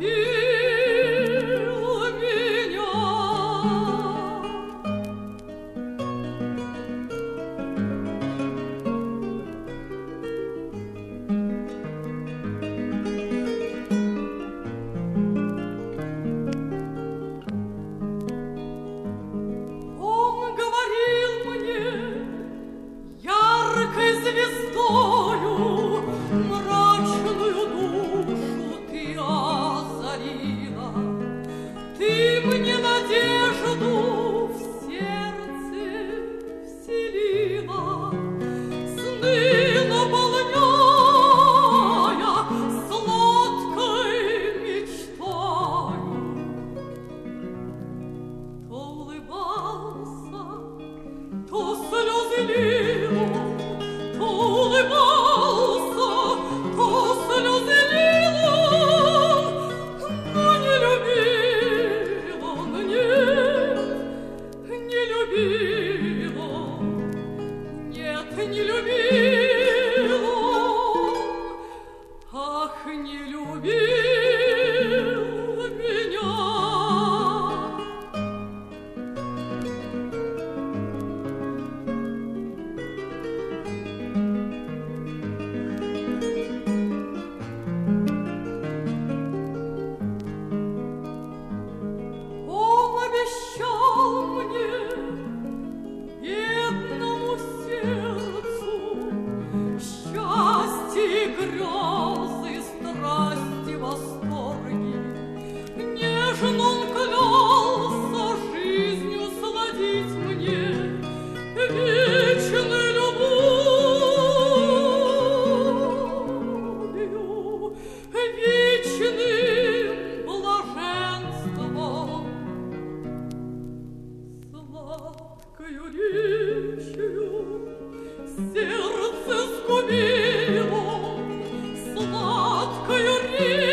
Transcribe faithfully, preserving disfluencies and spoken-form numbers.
звездою мрачную душу ты озарила. Ты мне надежду в сердце вселила, сны наполняя сладкой мечтою. То улыбался, то слезы лил, то улыбался, то слезы лил, но не любил он, нет, не любил он, нет, не любил он, ах, не любил меня. Обещал мне, бедному сердцу, счастье и грезы, страсти, восторги. Нежно он клялся жизнью сладить мне вечной любовью, вечным блаженством. Сладкою речью сердце сгубило, сладкою речью